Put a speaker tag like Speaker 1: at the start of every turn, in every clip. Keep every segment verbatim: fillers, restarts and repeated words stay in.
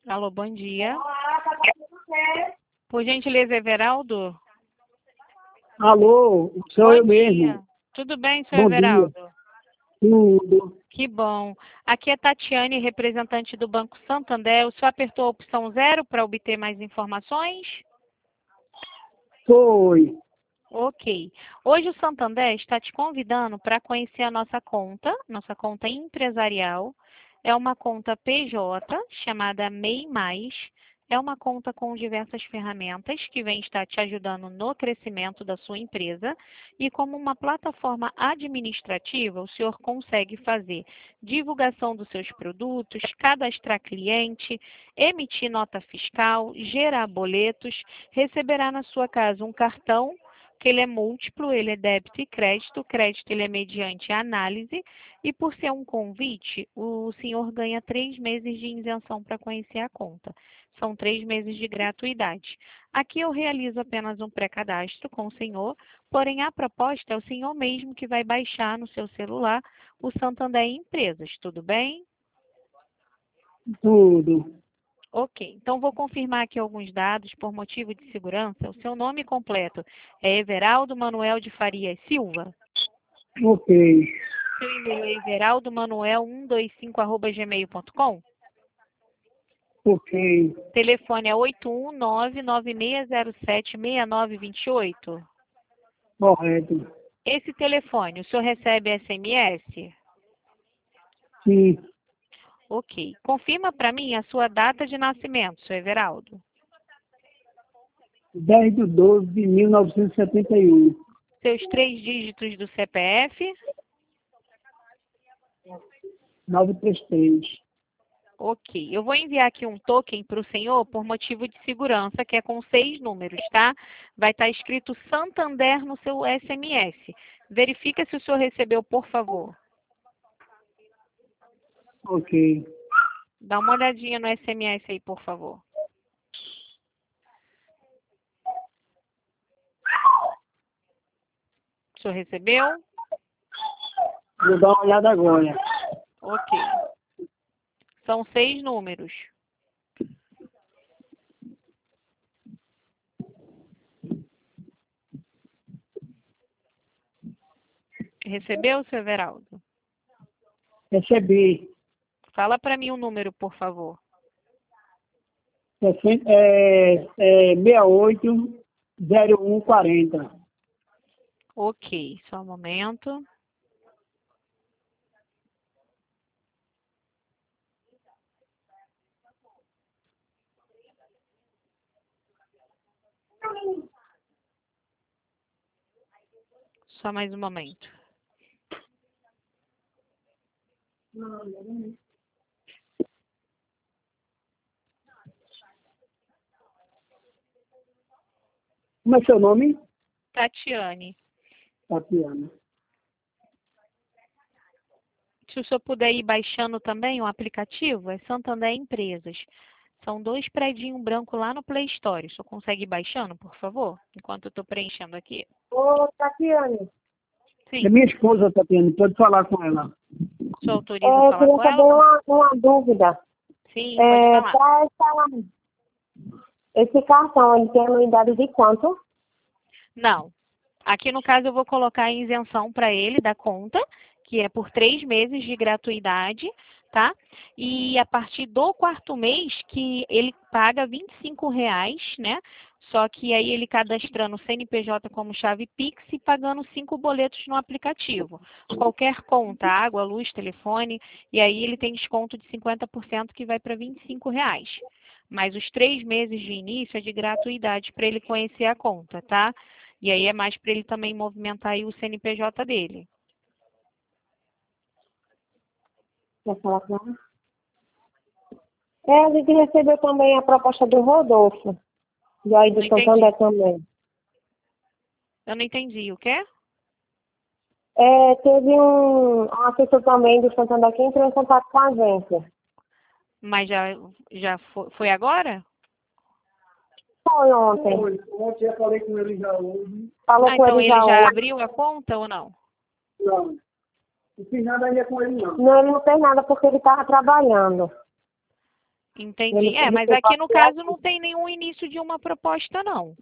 Speaker 1: Alô, bom dia. Por gentileza, Everaldo?
Speaker 2: Alô, sou
Speaker 1: Bom
Speaker 2: eu
Speaker 1: dia.
Speaker 2: mesmo.
Speaker 1: Tudo bem, senhor
Speaker 2: Bom
Speaker 1: Everaldo?
Speaker 2: dia. Tudo.
Speaker 1: Que bom. Aqui é Tatiane, representante do Banco Santander. O senhor apertou a opção zero para obter mais informações?
Speaker 2: Foi.
Speaker 1: Ok. Hoje o Santander está te convidando para conhecer a nossa conta, nossa conta empresarial. É uma conta P J chamada M E I Mais. É uma conta com diversas ferramentas que vem estar te ajudando no crescimento da sua empresa. E como uma plataforma administrativa, o senhor consegue fazer divulgação dos seus produtos, cadastrar cliente, emitir nota fiscal, gerar boletos, receberá na sua casa um cartão que ele é múltiplo, ele é débito e crédito. O crédito ele é mediante análise e por ser um convite, o senhor ganha três meses de isenção para conhecer a conta. São três meses de gratuidade. Aqui eu realizo apenas um pré-cadastro com o senhor, porém a proposta é o senhor mesmo que vai baixar no seu celular o Santander Empresas, tudo bem?
Speaker 2: Tudo.
Speaker 1: Ok, então vou confirmar aqui alguns dados por motivo de segurança. O seu nome completo é Everaldo Manuel de Farias Silva.
Speaker 2: Ok.
Speaker 1: Seu e-mail é everaldo manuel um dois cinco arroba gmail ponto com.
Speaker 2: Ok.
Speaker 1: Telefone é oito um nove nove seis zero sete seis nove dois oito.
Speaker 2: Correto.
Speaker 1: Esse telefone, o senhor recebe S M S?
Speaker 2: Sim.
Speaker 1: Ok. Confirma para mim a sua data de nascimento, seu Everaldo.
Speaker 2: dez de doze de mil novecentos e setenta e um.
Speaker 1: Seus três dígitos do C P F?
Speaker 2: novecentos e trinta e três.
Speaker 1: Ok. Eu vou enviar aqui um token para o senhor por motivo de segurança, que é com seis números, tá? Vai estar escrito Santander no seu S M S. Verifica se o senhor recebeu, por favor.
Speaker 2: Ok.
Speaker 1: Dá uma olhadinha no S M S aí, por favor. O senhor recebeu?
Speaker 2: Vou dar uma olhada agora.
Speaker 1: Ok. São seis números. Recebeu, seu Everaldo?
Speaker 2: Recebi.
Speaker 1: Fala para mim o número, por favor.
Speaker 2: sessenta, é, é, sessenta e oito zero um quarenta.
Speaker 1: Ok. Só um momento. Só mais um momento.
Speaker 2: Como é seu nome?
Speaker 1: Tatiane.
Speaker 2: Tatiana.
Speaker 1: Se o senhor puder ir baixando também o aplicativo, é Santander Empresas. São dois predinhos brancos lá no Play Store. O senhor consegue ir baixando, por favor? Enquanto eu estou preenchendo aqui.
Speaker 2: Ô, Tatiane.
Speaker 1: Sim.
Speaker 2: É minha esposa, Tatiane. Pode falar com ela.
Speaker 1: O senhor autoriza
Speaker 3: É,
Speaker 1: a
Speaker 3: eu
Speaker 1: falar
Speaker 3: queria
Speaker 1: com
Speaker 3: saber
Speaker 1: ela?
Speaker 3: uma, uma dúvida.
Speaker 1: Sim, pode
Speaker 3: É,
Speaker 1: falar.
Speaker 3: para essa, esse cartão, ele tem anuidade de quanto?
Speaker 1: Não. Aqui no caso eu vou colocar a isenção para ele da conta, que é por três meses de gratuidade, tá? E a partir do quarto mês que ele paga vinte e cinco reais, né? Só que aí ele cadastrando o C N P J como chave Pix e pagando cinco boletos no aplicativo. Qualquer conta, água, luz, telefone, e aí ele tem desconto de cinquenta por cento que vai para vinte e cinco reais. Mas os três meses de início é de gratuidade para ele conhecer a conta, tá? E aí é mais para ele também movimentar aí o C N P J dele.
Speaker 3: Quer falar com ela? É, a gente recebeu também a proposta do Rodolfo. E aí do
Speaker 1: Não
Speaker 3: Santander
Speaker 1: entendi.
Speaker 3: também.
Speaker 1: Eu não entendi. O quê?
Speaker 3: É, teve um, um assessor também do Santander que entrou em contato com a agência.
Speaker 1: Mas já, já foi, foi agora?
Speaker 3: Foi ontem.
Speaker 2: Oi, ontem eu falei com ele já hoje.
Speaker 3: Falou
Speaker 1: Ah,
Speaker 3: com
Speaker 1: então
Speaker 3: ele
Speaker 1: ele
Speaker 3: já
Speaker 1: já
Speaker 3: hoje.
Speaker 1: abriu a conta ou não?
Speaker 2: Não. Não fiz nada ainda com ele, não.
Speaker 3: Não, ele não fez nada porque ele estava trabalhando.
Speaker 1: Entendi.
Speaker 2: Ele-
Speaker 1: É,
Speaker 2: ele
Speaker 1: mas
Speaker 2: foi
Speaker 1: aqui no
Speaker 2: passear.
Speaker 1: caso não tem nenhum início de uma proposta, não.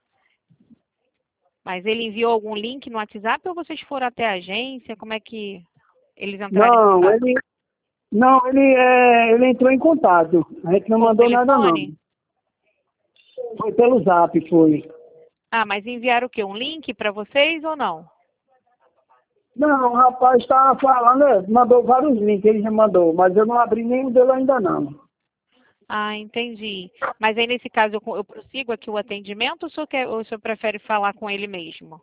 Speaker 1: Mas ele enviou algum link no WhatsApp ou vocês foram até a agência? Como é que eles entraram em
Speaker 2: Não,
Speaker 1: contato?
Speaker 2: ele, não, ele, é, ele entrou em contato. A gente não
Speaker 1: Por
Speaker 2: mandou nada, não.
Speaker 1: telefone?
Speaker 2: Foi pelo zap, foi.
Speaker 1: Ah, mas enviaram o quê? Um link para vocês ou não?
Speaker 2: Não, o rapaz estava falando, é, mandou vários links, ele já mandou, mas eu não abri nenhum dele ainda não.
Speaker 1: Ah, entendi. Mas aí, nesse caso, eu, eu prossigo aqui o atendimento ou o senhor, quer, ou o senhor prefere falar com ele mesmo?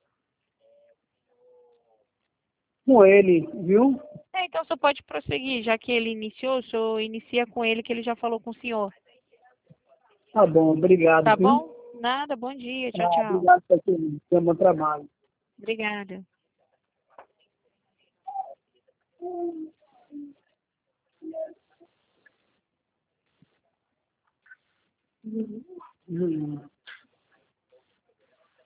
Speaker 2: Com ele, viu?
Speaker 1: É, então o senhor pode prosseguir, já que ele iniciou, o senhor inicia com ele, que ele já falou com o senhor.
Speaker 2: Tá bom, obrigado,
Speaker 1: Tá
Speaker 2: viu?
Speaker 1: bom? Nada, bom dia. Tchau,
Speaker 2: Ah,
Speaker 1: tchau.
Speaker 2: obrigado por ter bom trabalho.
Speaker 1: Obrigada.
Speaker 2: Hum.